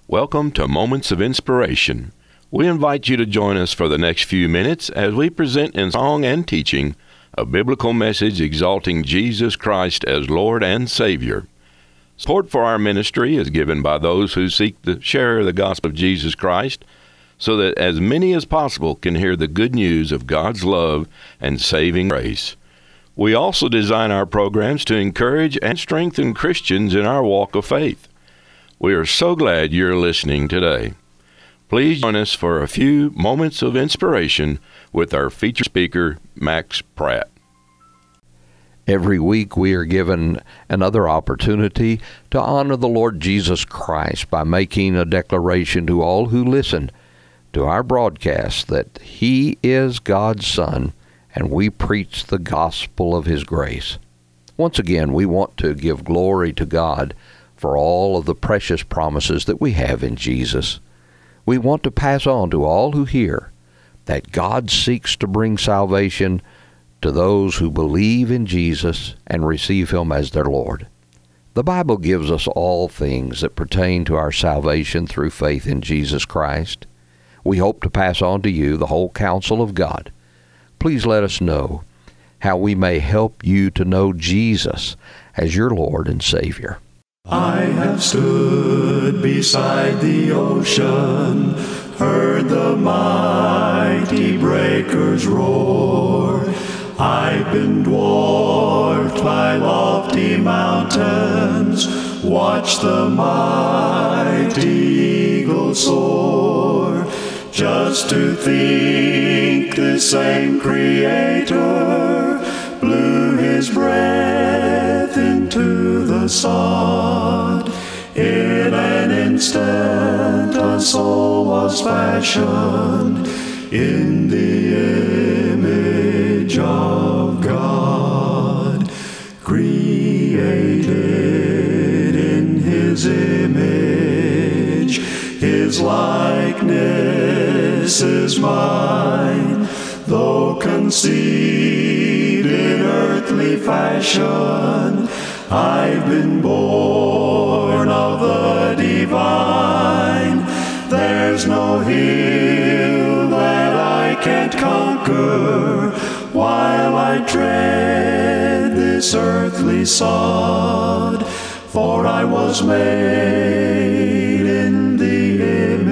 Welcome to Moments of Inspiration. We invite you to join us for the next few minutes as we present in song and teaching a biblical message exalting Jesus Christ as Lord and Savior. Support for our ministry is given by those who seek to share the gospel of Jesus Christ so that as many as possible can hear the good news of God's love and saving grace. We also design our programs to encourage and strengthen Christians in our walk of faith. We are so glad you're listening today. Please join us for a few moments of inspiration with our featured speaker, Max Pratt. Every week we are given another opportunity to honor the Lord Jesus Christ by making a declaration to all who listen to our broadcast that He is God's Son and we preach the gospel of His grace. Once again, we want to give glory to God for all of the precious promises that we have in Jesus. We want to pass on to all who hear that God seeks to bring salvation to those who believe in Jesus and receive Him as their Lord. The Bible gives us all things that pertain to our salvation through faith in Jesus Christ. We hope to pass on to you the whole counsel of God. Please let us know how we may help you to know Jesus as your Lord and Savior. I have stood beside the ocean, heard the mighty breakers roar. I've been dwarfed by lofty mountains, watched the mighty eagle soar. Just to think the same Creator blew His breath into the sod. In an instant a soul was fashioned in the image of God, created in His image. His likeness is mine, though conceived in earthly fashion. I've been born of the divine. There's no hill that I can't conquer while I tread this earthly sod. For I was made in the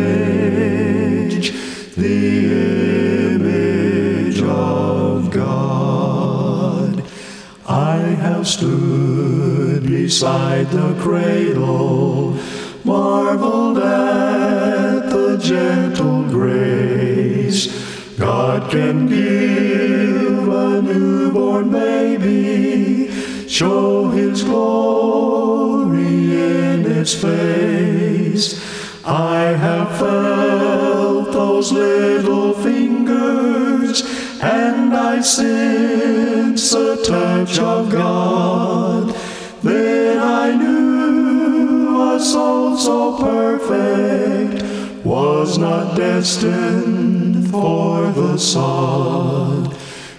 image of God. I have stood beside the cradle, marveled at the gentle grace God can give a newborn baby, show His glory in its face. I have felt those little fingers, and I sense a touch of God. Then I knew a soul so perfect was not destined for the sod.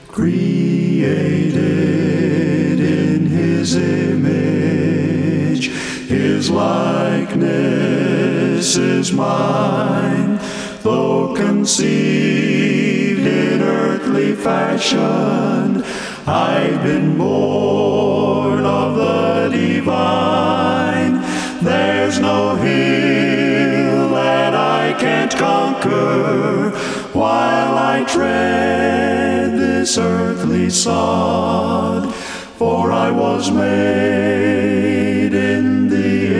Created in His image, His likeness is mine, though conceived in earthly fashion. I've been born of the divine. There's no hill that I can't conquer while I tread this earthly sod. For I was made in the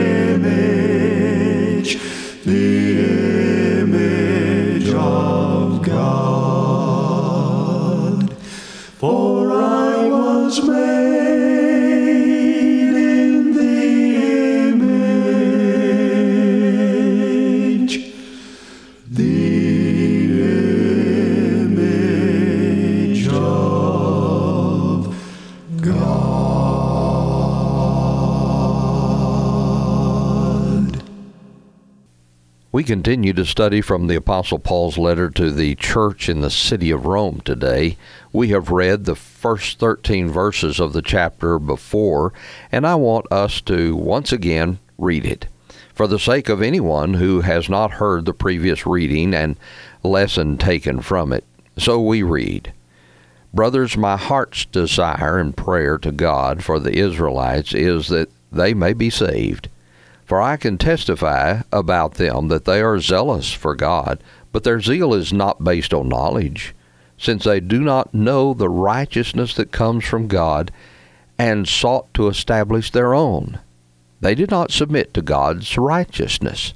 image of God. For I was made in the image of God. We continue to study from the Apostle Paul's letter to the church in the city of Rome today. We have read the first 13 verses of the chapter before, and I want us to once again read it. for the sake of anyone who has not heard the previous reading and lesson taken from it. So we read, "Brothers, my heart's desire and prayer to God for the Israelites is that they may be saved. For I can testify about them that they are zealous for God, but their zeal is not based on knowledge, since they do not know the righteousness that comes from God and sought to establish their own. They did not submit to God's righteousness.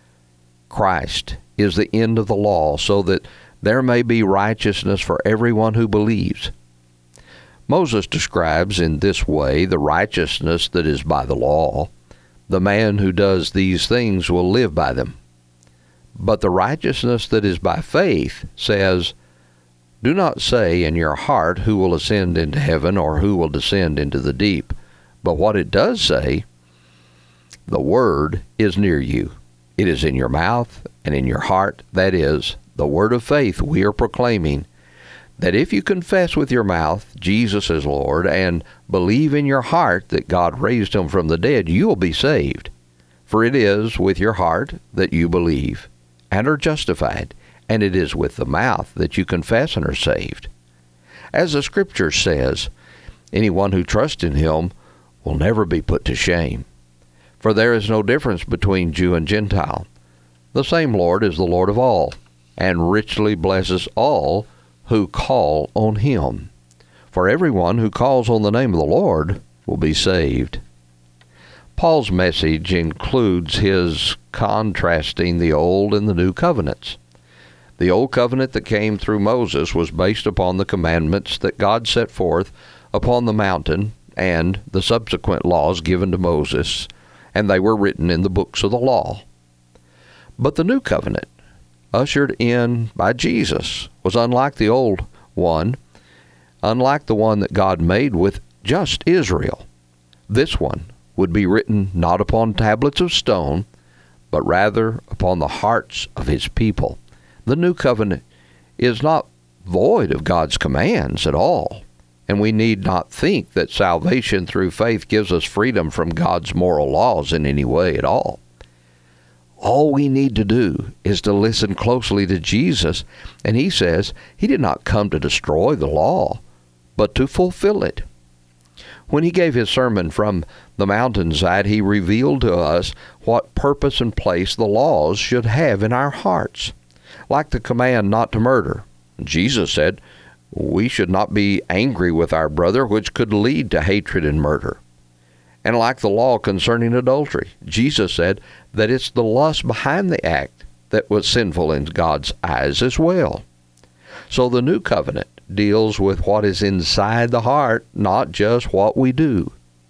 Christ is the end of the law, so that there may be righteousness for everyone who believes." Moses describes in this way the righteousness that is by the law. The man who does these things will live by them. But the righteousness that is by faith says, "Do not say in your heart who will ascend into heaven or who will descend into the deep." But what it does say, "The word is near you. It is in your mouth and in your heart." That is, the word of faith we are proclaiming, that if you confess with your mouth Jesus is Lord and believe in your heart that God raised him from the dead, you will be saved. For it is with your heart that you believe and are justified, and it is with the mouth that you confess and are saved. As the Scripture says, anyone who trusts in him will never be put to shame. For there is no difference between Jew and Gentile. The same Lord is the Lord of all, and richly blesses all who call on him. For everyone who calls on the name of the Lord will be saved. Paul's message includes his contrasting the Old and the New Covenants. The Old Covenant that came through Moses was based upon the commandments that God set forth upon the mountain and the subsequent laws given to Moses, and they were written in the books of the law. But the New Covenant, ushered in by Jesus, was unlike the old one, unlike the one that God made with just Israel. This one would be written not upon tablets of stone, but rather upon the hearts of his people. The New Covenant is not void of God's commands at all, and we need not think that salvation through faith gives us freedom from God's moral laws in any way at all. All we need to do is to listen closely to Jesus, and he says he did not come to destroy the law, but to fulfill it. When he gave his sermon from the mountainside, he revealed to us what purpose and place the laws should have in our hearts. Like the command not to murder, Jesus said we should not be angry with our brother, which could lead to hatred and murder. And like the law concerning adultery, Jesus said that it's the lust behind the act that was sinful in God's eyes as well. So the New Covenant deals with what is inside the heart, not just what we do.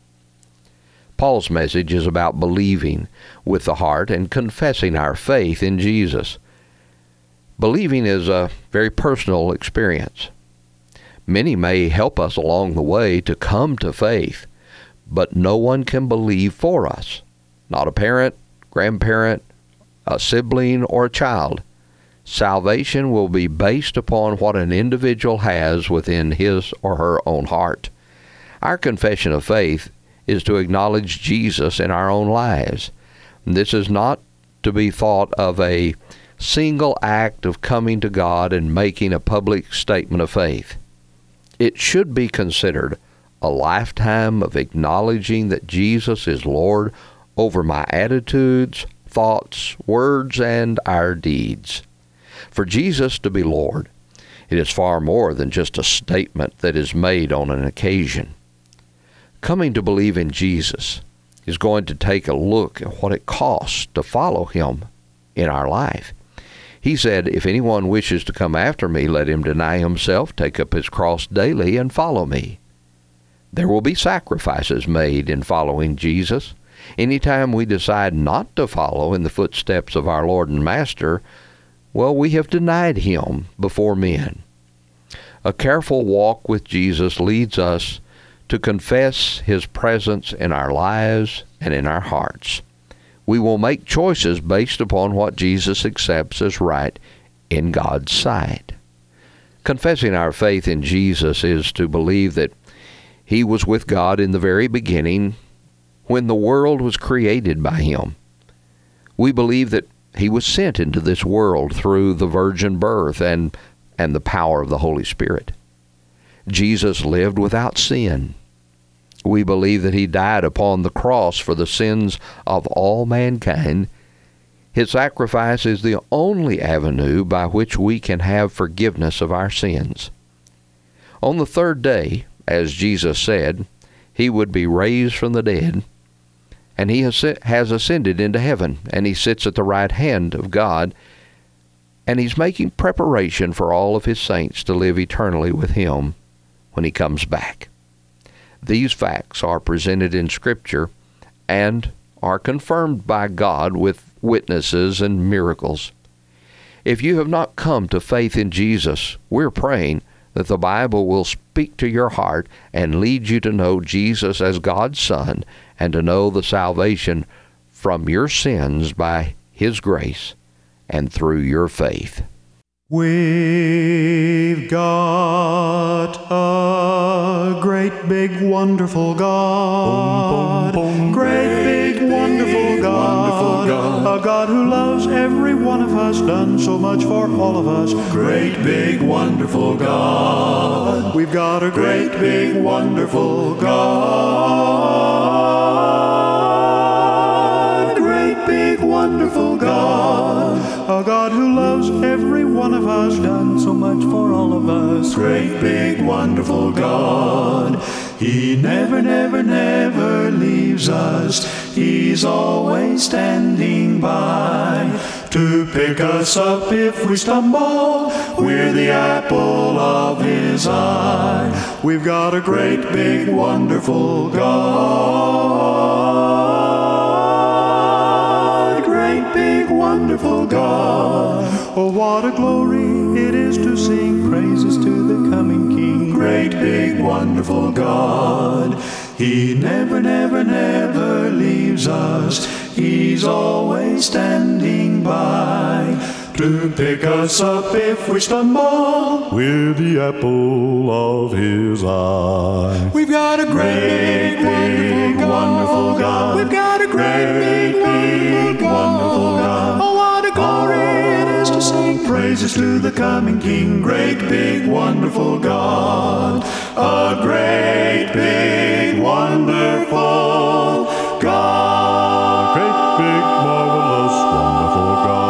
Paul's message is about believing with the heart and confessing our faith in Jesus. Believing is a very personal experience. Many may help us along the way to come to faith, but no one can believe for us. Not a parent, grandparent, a sibling, or a child. Salvation will be based upon what an individual has within his or her own heart. Our confession of faith is to acknowledge Jesus in our own lives. This is not to be thought of a single act of coming to God and making a public statement of faith. It should be considered a lifetime of acknowledging that Jesus is Lord over my attitudes, thoughts, words, and our deeds. For Jesus to be Lord, it is far more than just a statement that is made on an occasion. Coming to believe in Jesus is going to take a look at what it costs to follow him in our life. He said, if anyone wishes to come after me, let him deny himself, take up his cross daily, and follow me. There will be sacrifices made in following Jesus. Anytime we decide not to follow in the footsteps of our Lord and Master, well, we have denied him before men. A careful walk with Jesus leads us to confess his presence in our lives and in our hearts. We will make choices based upon what Jesus accepts as right in God's sight. Confessing our faith in Jesus is to believe that he was with God in the very beginning when the world was created by him. We believe that he was sent into this world through the virgin birth and the power of the Holy Spirit. Jesus lived without sin. We believe that he died upon the cross for the sins of all mankind. His sacrifice is the only avenue by which we can have forgiveness of our sins. On the third day, as Jesus said, he would be raised from the dead, and he has ascended into heaven, and he sits at the right hand of God, and he's making preparation for all of his saints to live eternally with him when he comes back. These facts are presented in Scripture and are confirmed by God with witnesses and miracles. If you have not come to faith in Jesus, we're praying that the Bible will speak to your heart and lead you to know Jesus as God's Son and to know the salvation from your sins by his grace and through your faith. We've got a great big wonderful God, great big wonderful God, a God who loves every one of us, done so much for all of us, great big wonderful God. We've got a great big wonderful God, great big wonderful God, a God who loves every one of us, done so much for all of us, great big wonderful God. He never, never, never leaves us. He's always standing by to pick us up if we stumble. We're the apple of his eye. We've got a great big wonderful God, great big wonderful God. Oh, what a glory it is to sing praises to the coming King. Great big wonderful God. He never, never, never leaves us. He's always standing by to pick us up if we stumble. We're the apple of his eye. We've got a great big wonderful God. We've got a great big wonderful God. Oh, what a glory it is to sing praises to the coming King. Great big wonderful God. A great big wonderful God. Great big marvelous wonderful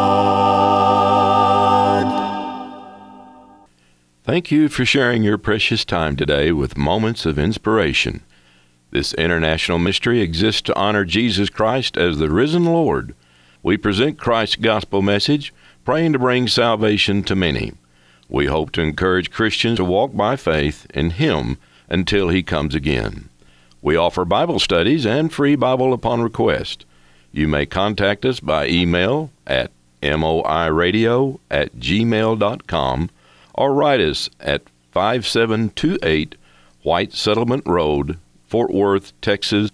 God. Thank you for sharing your precious time today with Moments of Inspiration. This international ministry exists to honor Jesus Christ as the risen Lord. We present Christ's gospel message, praying to bring salvation to many. We hope to encourage Christians to walk by faith in Him until He comes again. We offer Bible studies and free Bible upon request. You may contact us by email at moiradio@gmail.com or write us at 5728 White Settlement Road, Fort Worth, Texas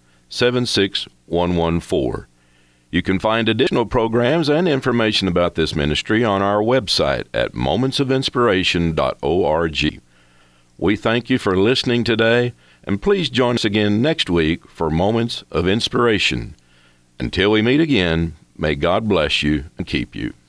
76114. You can find additional programs and information about this ministry on our website at momentsofinspiration.org. We thank you for listening today, and please join us again next week for Moments of Inspiration. Until we meet again, may God bless you and keep you.